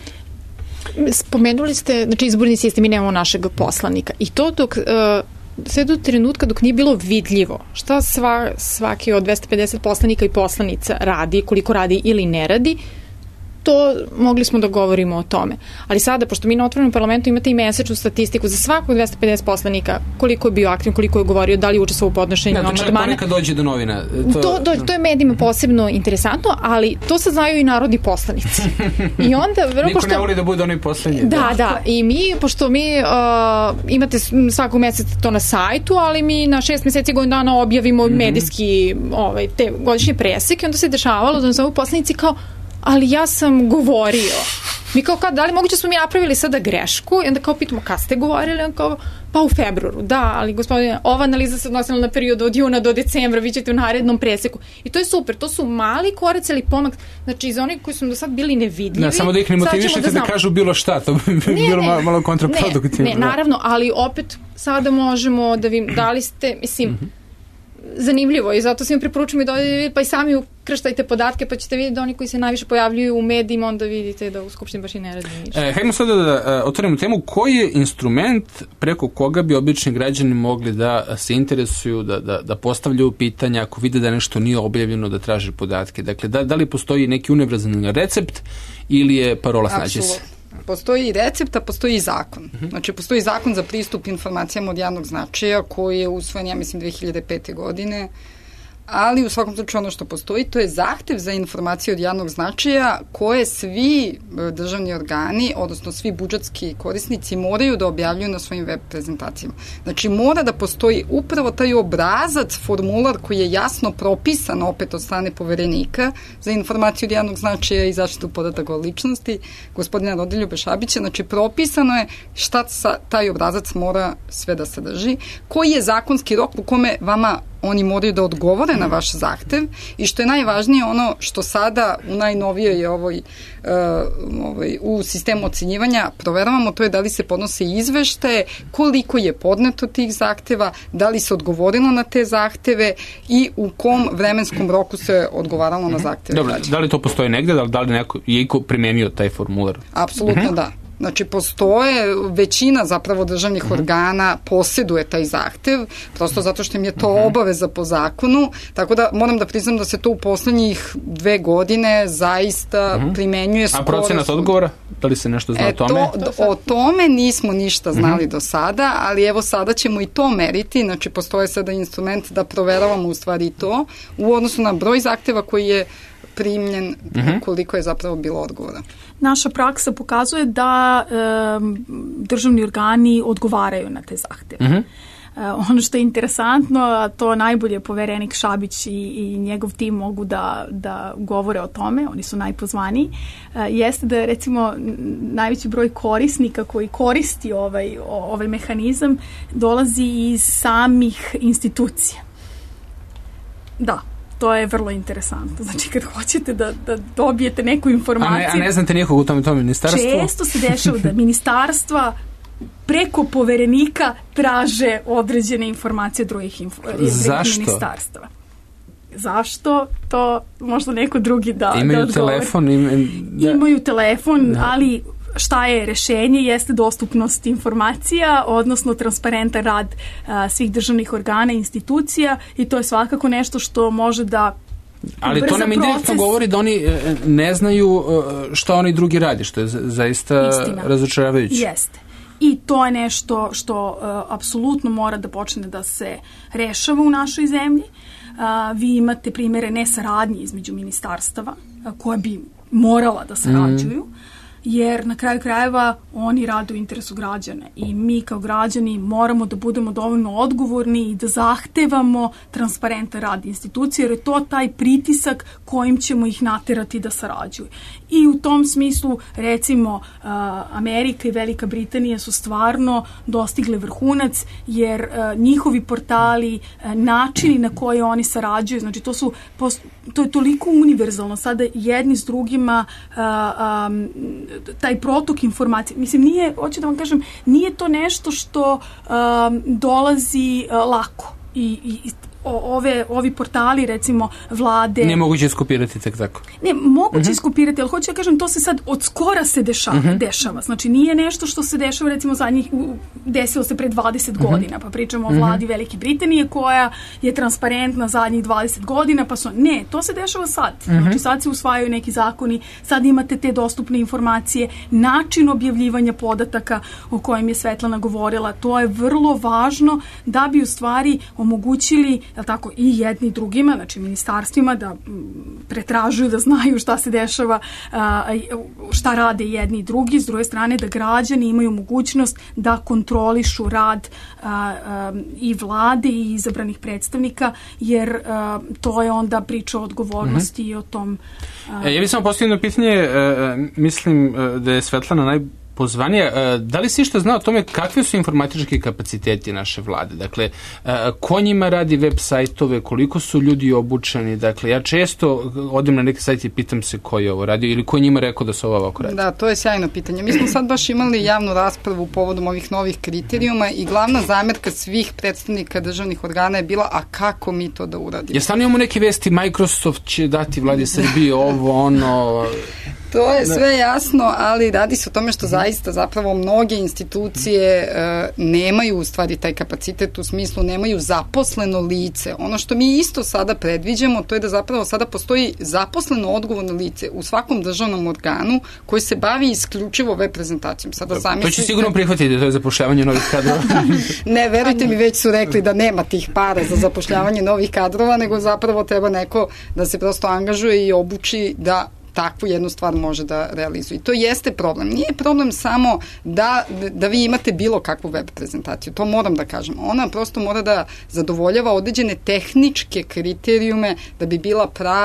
Spomenuli ste, znači izborni sistem, mi nemamo našeg poslanika i to dok sve do trenutka dok nije bilo vidljivo šta svaki od 250 poslanika i poslanica radi, koliko radi ili ne radi, to mogli smo da govorimo o tome. Ali sada, pošto mi na Otvorenom parlamentu imate i mesečnu statistiku za svakog 250 poslanika, koliko je bio aktivno, koliko je govorio, da li je učestvovao u podnošenju amandmana. To čak ponekad dođe do novina. To je medijima posebno interesantantno, ali to se znaju i narodni poslanici. I onda, niko ne voli da bude onaj poslednji. Da. I mi, pošto mi imate svakog meseca to na sajtu, ali mi na 6 meseci godinu dana objavimo medijski te godišnje preseke, onda se dešavalo da nas ovu poslanici kao ali ja sam govorio. Mi kao da li moguće smo mi napravili sada grešku i onda kao pitamo kad ste govorili, on kao pa u februaru. Da, ali gospodine, ova analiza se odnosila na period od juna do decembra, vi ćete u narednom preseku. I to je super, to su mali koraci ali pomak, znači za onih koji su do sad bili nevidljivi. Ne, samo da ih ne motivišete da kažu bilo šta, to bi bilo malo kontraproduktivno. Ne, naravno, ali opet sada možemo da vi dali ste, mislim, zanimljivo i zato svim preporučujem da pa i sami ukrštajte podatke pa ćete vidjeti da oni koji se najviše pojavljuju u medijima onda vidite da u Skupštini baš i ne radi ništa. Hajmo sada da otvorimo temu koji je instrument preko koga bi obični građani mogli da se interesuju, da postavljaju pitanja ako vide da nešto nije objavljeno, da traže podatke. Dakle, da li postoji neki univerzalni recept ili je parola snađe se? Postoji i recept, a postoji i zakon. Znači, postoji zakon za pristup informacijama od javnog značaja koji je usvojen, ja mislim, 2005. godine, ali u svakom slučaju ono što postoji, to je zahtev za informacije od javnog značaja koje svi državni organi, odnosno svi budžetski korisnici moraju da objavljuju na svojim web prezentacijama. Znači, mora da postoji upravo taj obrazac, formular koji je jasno propisan opet od strane poverenika za informaciju od javnog značaja i zaštitu podataka o ličnosti, gospodina Rodoljuba Šabića. Znači, propisano je šta taj obrazac mora sve da sadrži, koji je zakonski rok u kome vama oni moraju da odgovore na vaš zahtev i što je najvažnije ono što sada u najnovijoj u sistemu ocenjivanja proveravamo, to je da li se podnose izveštaje, koliko je podneto tih zahteva, da li se odgovorilo na te zahteve i u kom vremenskom roku se odgovaralo na zahteve. Dobro, da li to postoji negde, da li neko je primenio taj formular? Apsolutno da. Znači, postoje, većina zapravo državnih organa posjeduje taj zahtev, prosto zato što im je to obaveza po zakonu, tako da moram da priznam da se to u poslednjih 2 godine zaista primenjuje skoro. A procenat odgovora? Da li se nešto zna o tome? O tome nismo ništa znali do sada, ali evo sada ćemo i to meriti, znači postoje sada instrument da proveravamo u stvari to u odnosu na broj zahteva koji je primljen, koliko je zapravo bilo odgovora. Naša praksa pokazuje da državni organi odgovaraju na te zahteve. Ono što je interesantno, a to najbolje poverenik Šabić i njegov tim mogu da govore o tome, oni su najpozvaniji, jeste da recimo najveći broj korisnika koji koristi ovaj mehanizam dolazi iz samih institucija. Da. To je vrlo interesantno. Znači, kad hoćete da dobijete neku informaciju... A ne znate nikog u tom ministarstvu? Često se dešava da ministarstva preko poverenika traže određene informacije drugih ministarstva. Zašto? To možda neko drugi da odgovori. Telefon? Imaju telefon, ali... Šta je rešenje? Jeste dostupnost informacija, odnosno transparentan rad svih državnih organa i institucija i to je svakako nešto što može da ali to nam indirektno govori da oni ne znaju šta oni drugi radi, što je zaista razočaravajuće. Jeste. I to je nešto što apsolutno mora da počne da se rešava u našoj zemlji. Vi imate primere nesaradnje između ministarstava koje bi morala da sarađuju, jer na kraju krajeva oni rade u interesu građana i mi kao građani moramo da budemo dovoljno odgovorni i da zahtevamo transparentan rad institucije, jer je to taj pritisak kojim ćemo ih naterati da sarađuju. I u tom smislu, recimo, Amerika i Velika Britanija su stvarno dostigle vrhunac, jer njihovi portali, načini na koje oni sarađuju, znači to je toliko univerzalno sada jedni s drugima taj protok informacije. Mislim, hoću da vam kažem, nije to nešto što dolazi lako i ovi portali, recimo, vlade... Nije moguće iskopirati tek tako. Ne, moguće iskopirati, ali hoću da kažem, to se sad od skora se dešava. Znači, nije nešto što se dešava, recimo, desilo se pre 20 godina, pa pričamo o vladi Velike Britanije koja je transparentna zadnjih 20 godina, pa ne, to se dešava sad. Znači, sad se usvajaju neki zakoni, sad imate te dostupne informacije, način objavljivanja podataka o kojem je Svetlana govorila, to je vrlo važno da bi u stvari omogućili tako i jedni i drugima, znači ministarstvima, da pretražuju, da znaju šta se dešava, šta rade jedni i drugi, s druge strane da građani imaju mogućnost da kontrolišu rad i vlade i izabranih predstavnika, jer to je onda priča o odgovornosti i o tom... Ja bih samo postavio jedno pitanje, mislim da je Svetlana pozvanija. Da li si što zna o tome kakvi su informatički kapaciteti naše vlade? Dakle, ko njima radi web sajtove, koliko su ljudi obučeni? Dakle, ja često odem na neki sajt i pitam se ko je ovo radio ili ko njima rekao da se ovo ovako radi? Da, to je sjajno pitanje. Mi smo sad baš imali javnu raspravu povodom ovih novih kriterijuma i glavna zamerka svih predstavnika državnih organa je bila, a kako mi to da uradimo? Ja stvarno imamo neke vesti, Microsoft će dati vladi Srbije ovo, ono... To je sve jasno, ali radi se o tome što zaista zapravo mnoge institucije nemaju u stvari taj kapacitet, u smislu nemaju zaposleno lice. Ono što mi isto sada predviđamo, to je da zapravo sada postoji zaposleno odgovorno lice u svakom državnom organu koji se bavi isključivo web prezentacijom. Sada to će sigurno prihvatiti, to je zapošljavanje novih kadrova. Ne, verujte mi, već su rekli da nema tih para za zapošljavanje novih kadrova, nego zapravo treba neko da se prosto angažuje i obuči da takvu jednu stvar može da realizuje. I to jeste problem. Nije problem samo da vi imate bilo kakvu web prezentaciju. To moram da kažem. Ona prosto mora da zadovoljava određene tehničke kriterijume da bi bila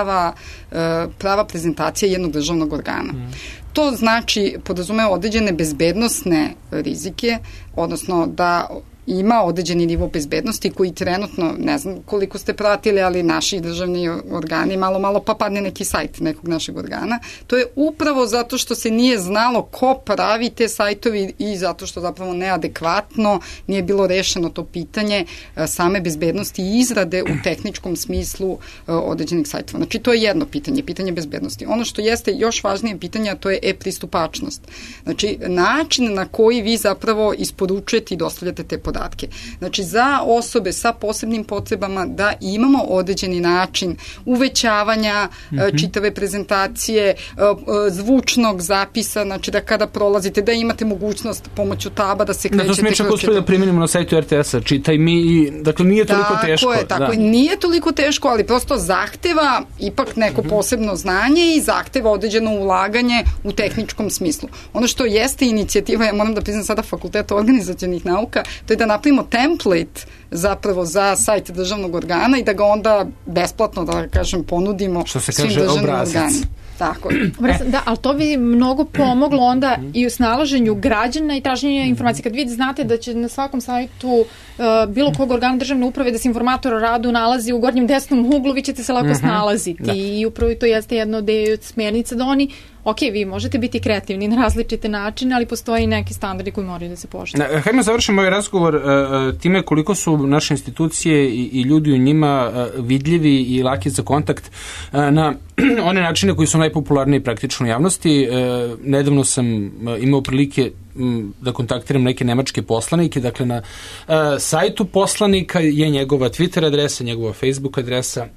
prava prezentacija jednog državnog organa. To znači, podrazumeva određene bezbednosne rizike, odnosno da ima određeni nivo bezbednosti koji trenutno, ne znam koliko ste pratili, ali naši državni organi malo pa padne neki sajt nekog našeg organa. To je upravo zato što se nije znalo ko pravi te sajtovi i zato što zapravo neadekvatno nije bilo rešeno to pitanje same bezbednosti i izrade u tehničkom smislu određenih sajtova. Znači to je jedno pitanje bezbednosti. Ono što jeste još važnije pitanje, a to je e-pristupačnost. Znači način na koji vi zapravo isporučujete i dostavljate te podatke. Znači, za osobe sa posebnim potrebama da imamo određeni način uvećavanja čitave prezentacije, zvučnog zapisa, znači da kada prolazite, da imate mogućnost pomoću taba da se krećete. Da, to smo čak uspeli da primenimo na sajtu RTS-a, čitaj mi, dakle nije toliko teško. Tako je, nije toliko teško, ali prosto zahteva ipak neko posebno znanje i zahteva određeno ulaganje u tehničkom smislu. Ono što jeste inicijativa, ja moram da priznam sada Fakulteta organizacionih nauka, to je da napravimo template zapravo za sajt državnog organa i da ga onda besplatno, da kažem, ponudimo svim državnim organima. Tako je. Da, ali to bi mnogo pomoglo onda i u snalaženju građana i traženju informacije. Kad vi znate da će na svakom sajtu bilo kog organa državne uprave da se informator o radu nalazi u gornjem desnom uglu, vi ćete se lako snalaziti. I upravo to jeste jedno od smjernica da oni, ok, vi možete biti kreativni na različite načine, ali postoji neki standardi koji moraju da se poštuju. Hajmo završimo ovaj razgovor time koliko su naše institucije i ljudi u njima vidljivi i laki za kontakt na one načine koji su najpopularniji praktično u javnosti. Nedavno sam imao prilike da kontaktiram neke nemačke poslanike, dakle na sajtu poslanika je njegova Twitter adresa, njegova Facebook adresa.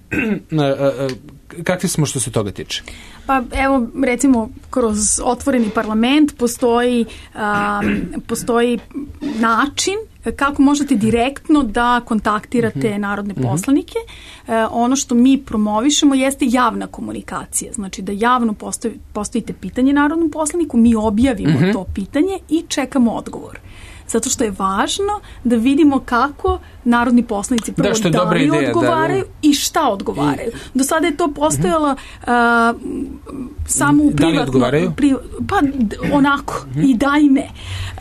Kakvi smo što se toga tiče? Pa evo, recimo, kroz otvoreni parlament postoji način kako možete direktno da kontaktirate narodne poslanike. Ono što mi promovišemo jeste javna komunikacija. Znači da javno postavite pitanje narodnom poslaniku, mi objavimo to pitanje i čekamo odgovor. Zato što je važno da vidimo kako narodni poslanici prvo odgovaraju i šta odgovaraju. Do sada je to postojalo samo u privatno... Da li odgovaraju? Pa onako, i da i ne.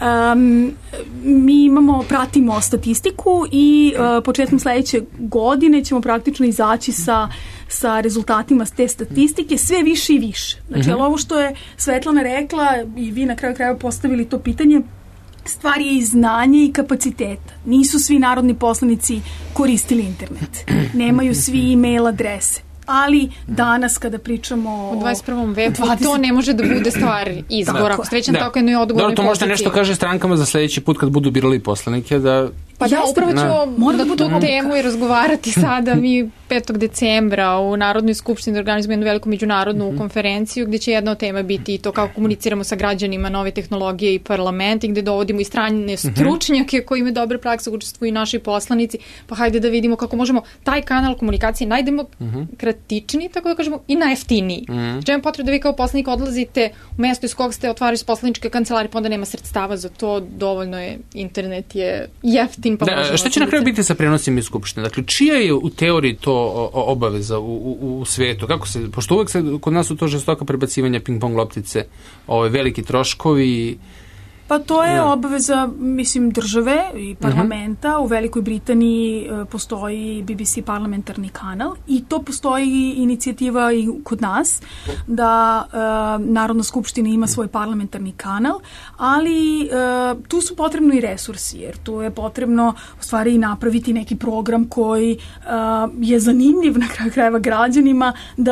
Mi pratimo statistiku i početkom sledeće godine ćemo praktično izaći sa rezultatima te statistike sve više i više. Znači, ovo što je Svetlana rekla i vi na kraju krajeva postavili to pitanje, stvar je i znanje i kapaciteta. Nisu svi narodni poslanici koristili internet. Nemaju svi e-mail adrese. Ali danas kada pričamo u 21. veku, to ne može da bude stvar izbora. Ako srećan tako jednoj odgovornoj poziciji. To možda nešto kaže strankama za sledeći put kad budu birali poslanike da... Pa da, upravo ćemo na tu temu i razgovarati sada. Mi 5. decembra u Narodnoj skupštini organizujemo jednu veliku međunarodnu konferenciju gdje će jedna od tema biti i to kako komuniciramo sa građanima nove tehnologije i parlament i gdje dovodimo i strane stručnjake koji imaju dobre prakse, učestvuju i naši poslanici. Pa hajde da vidimo kako možemo taj kanal komunikacije najdemokratičniji, tako da kažemo, i najjeftiniji. Čemu potrebno da vi kao poslanik odlazite u mesto iz kog ste otvarali poslaničke kancelarije, pa onda nema sredstava za to, dovoljno je, internet je jeftin. Šta će na kraju biti sa prenosima iz Skupštine? Dakle, čija je u teoriji to obaveza u svetu? Kako se, pošto uvek kod nas su to žestoka prebacivanja ping-pong loptice, veliki troškovi Pa to je obaveza, mislim, države i parlamenta. U Velikoj Britaniji postoji BBC parlamentarni kanal i to postoji inicijativa i kod nas da Narodna skupština ima svoj parlamentarni kanal, ali tu su potrebni i resursi, jer tu je potrebno u stvari napraviti neki program koji je zanimljiv na kraju krajeva građanima,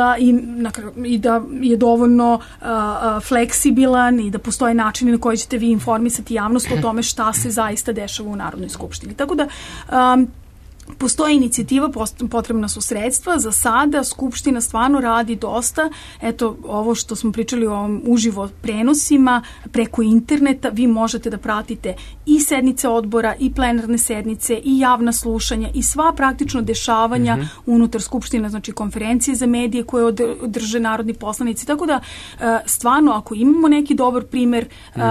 i da je dovoljno fleksibilan i da postoje načini na koji ćete vi informisati javnost o tome šta se zaista dešava u Narodnoj skupštini. Tako da postoji inicijativa, potrebna su sredstva. Za sada Skupština stvarno radi dosta. Eto, ovo što smo pričali o uživo prenosima preko interneta, vi možete da pratite i sednice odbora, i plenarne sednice, i javna slušanja, i sva praktično dešavanja unutar Skupštine, znači konferencije za medije koje održe narodni poslanici. Tako da, stvarno, ako imamo neki dobar primer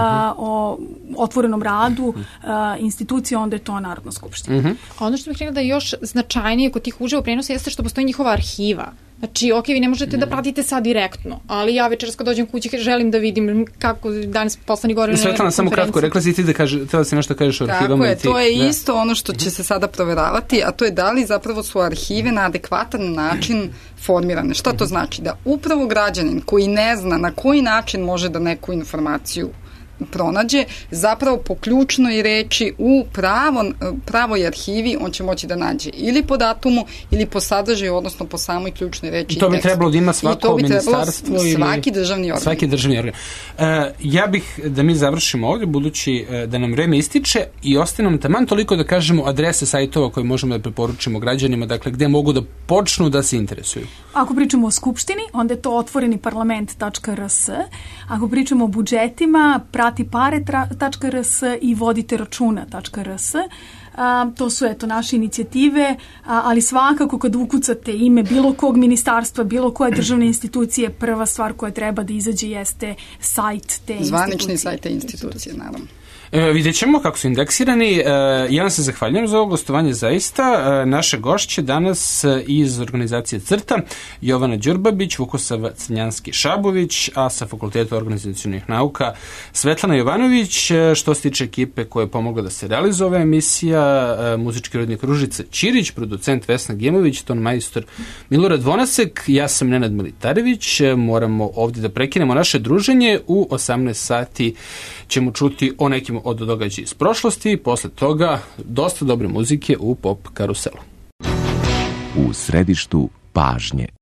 o otvorenom radu institucije, onda je to Narodna skupština. Ono što bih rekla da je još značajnije kod tih uživo prenosa jeste što postoji njihova arhiva. Znači, ok, vi ne možete da pratite sad direktno, ali ja večeras kad dođem kući želim da vidim kako danas poslani gore. Svetlana, samo kratko, rekla si ti da htjela si nešto kažeš o arhivama. Tako je, to je isto ono što će se sada proveravati, a to je da li zapravo su arhive na adekvatan način formirane. Šta to znači? Da upravo građanin koji ne zna na koji način može da neku informaciju pronađe, zapravo po ključnoj reči u pravoj arhivi on će moći da nađe ili po datumu ili po sadržaju, odnosno po samoj ključnoj reči. I to bi trebalo da ima svako ministarstvo ili svaki državni organ. Svaki državni organ. Ja bih da mi završimo ovdje, budući da nam vreme ističe i ostane nam taman toliko da kažemo adrese sajtova koje možemo da preporučimo građanima, dakle gde mogu da počnu da se interesuju. Ako pričamo o Skupštini, onda je to otvoreniparlament.rs. Ako pričamo o budžetima, pratipare.rs i voditeračuna.rs. To su naše inicijative, ali svakako kad ukucate ime bilo kog ministarstva, bilo koje državne institucije, prva stvar koja treba da izađe jeste sajt te institucije. Zvanični sajt te institucije, naravno. Vidjet ćemo kako su indeksirani. Ja vam se zahvaljujem za ovo gostovanje zaista. Naše gošće danas iz organizacije CRTA, Jovana Đurbabić, Vukosava Crnjanski-Šabović, a sa Fakulteta organizacionih nauka Svetlana Jovanović. Što se tiče ekipe koja je pomogla da se realizuje ova emisija, muzički urednik Ružica Ćirić, producent Vesna Gemović, ton majstor Milorad Vonasek, ja sam Nenad Militarević. Moramo ovdje da prekinemo naše druženje. U 18 sati ćemo čuti o nekim od događaja iz prošlosti, posle toga dosta dobre muzike u pop karuselu. U središtu pažnje.